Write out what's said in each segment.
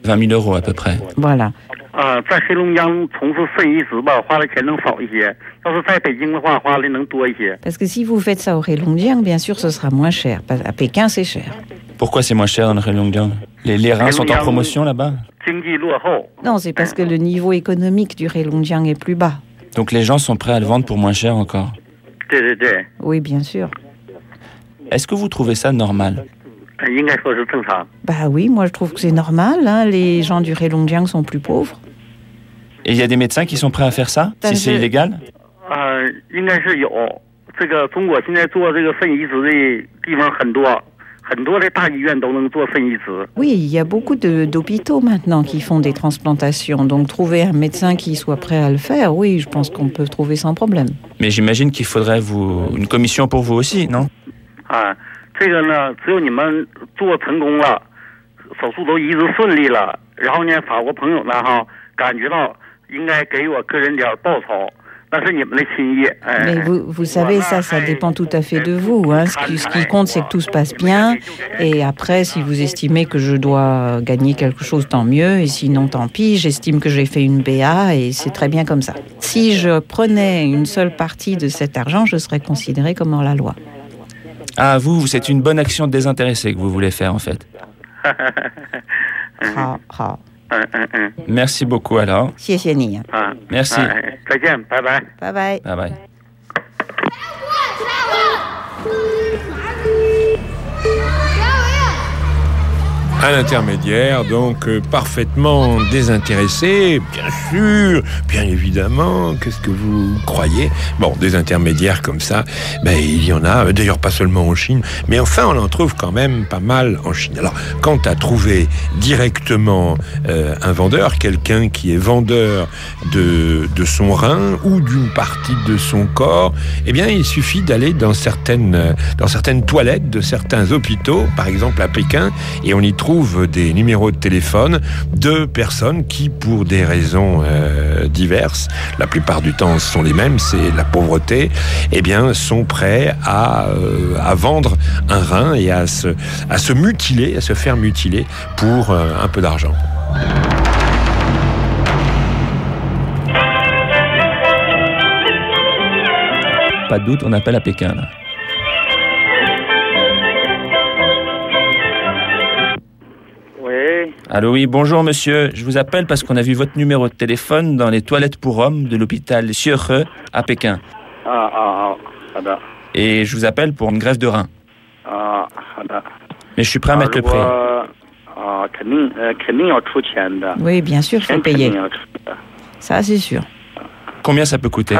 20 000 euros à peu près. Voilà. Parce que si vous faites ça au Heilongjiang, bien sûr, ce sera moins cher. À Pékin, c'est cher. Pourquoi c'est moins cher dans le Heilongjiang ? Les reins sont en promotion là-bas ? Non, c'est parce que le niveau économique du Heilongjiang est plus bas. Donc les gens sont prêts à le vendre pour moins cher encore ? Oui, bien sûr. Est-ce que vous trouvez ça normal ? Bah oui, moi je trouve que c'est normal. Hein. Les gens du Heilongjiang sont plus pauvres. Et il y a des médecins qui sont prêts à faire ça, si c'est illégal ? Oui, il y a beaucoup d'hôpitaux maintenant qui font des transplantations. Donc trouver un médecin qui soit prêt à le faire, oui, je pense qu'on peut trouver sans problème. Mais j'imagine qu'il faudrait une commission pour vous aussi, non ? Mais vous savez, ça dépend tout à fait de vous. Hein. Ce qui compte, c'est que tout se passe bien. Et après, si vous estimez que je dois gagner quelque chose, tant mieux. Et sinon, tant pis. J'estime que j'ai fait une BA et c'est très bien comme ça. Si je prenais une seule partie de cet argent, je serais considérée comme hors la loi. Ah, c'est une bonne action désintéressée que vous voulez faire, en fait. Merci beaucoup, alors. Merci. Bye bye. Bye bye. Un intermédiaire, donc parfaitement désintéressé, bien évidemment, qu'est-ce que vous croyez ? Bon, des intermédiaires comme ça, il y en a, d'ailleurs pas seulement en Chine, mais enfin on en trouve quand même pas mal en Chine. Alors, quant à trouver directement un vendeur, quelqu'un qui est vendeur de son rein ou d'une partie de son corps, eh bien il suffit d'aller dans certaines toilettes de certains hôpitaux, par exemple à Pékin, et on y trouve des numéros de téléphone de personnes qui, pour des raisons diverses, la plupart du temps sont les mêmes, c'est la pauvreté, eh bien, sont prêts à vendre un rein et à se mutiler, à se faire mutiler pour un peu d'argent. Pas de doute, on appelle à Pékin, là. Allô, oui, bonjour monsieur. Je vous appelle parce qu'on a vu votre numéro de téléphone dans les toilettes pour hommes de l'hôpital Xiehe à Pékin. Et je vous appelle pour une greffe de rein. Mais je suis prêt à mettre le prix. Oui, bien sûr, il faut payer. Ça, c'est sûr. Combien ça peut coûter ?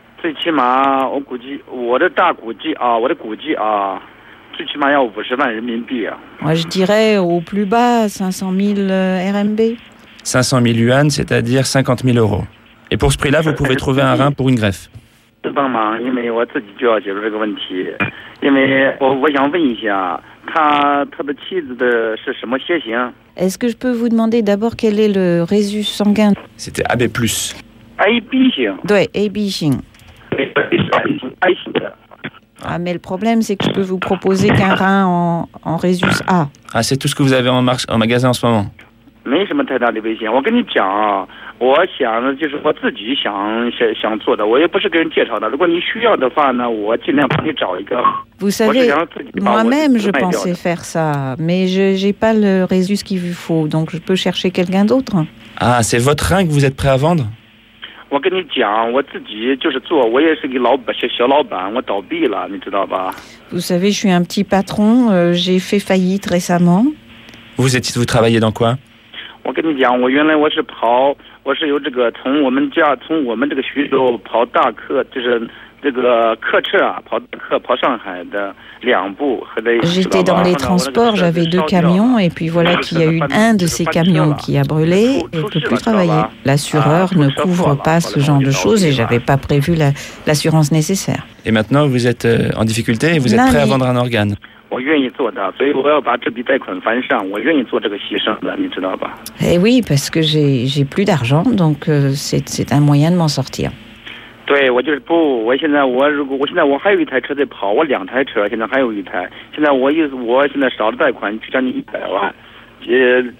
Moi, je dirais au plus bas 500 000 RMB. 500 000 yuan, c'est-à-dire 50 000 euros. Et pour ce prix-là, vous pouvez trouver un rein pour une greffe. Est-ce que je peux vous demander d'abord quel est le résus sanguin ? C'était AB+. Oui, AB-型. Ah, mais le problème, c'est que je peux vous proposer qu'un rein en résus A. Ah, c'est tout ce que vous avez en magasin en ce moment ? Vous savez, moi-même, je pensais faire ça, mais je n'ai pas le résus qu'il vous faut, donc je peux chercher quelqu'un d'autre. Ah, c'est votre rein que vous êtes prêt à vendre ? Vous savez, je suis un petit patron, j'ai fait faillite récemment. Vous travaillez dans quoi ? J'étais dans les transports, j'avais 2 camions et puis voilà qu'il y a eu un de ces camions qui a brûlé et ne peut plus travailler. L'assureur ne couvre pas ce genre de choses et j'avais pas prévu l'assurance nécessaire. Et maintenant vous êtes en difficulté et vous êtes prêt à vendre un organe ? Eh oui, parce que j'ai plus d'argent, donc c'est un moyen de m'en sortir. 对，我就是不，我现在我现在我还有一台车在跑，我2台车，现在还有一台，现在我现在少了贷款就将近100万，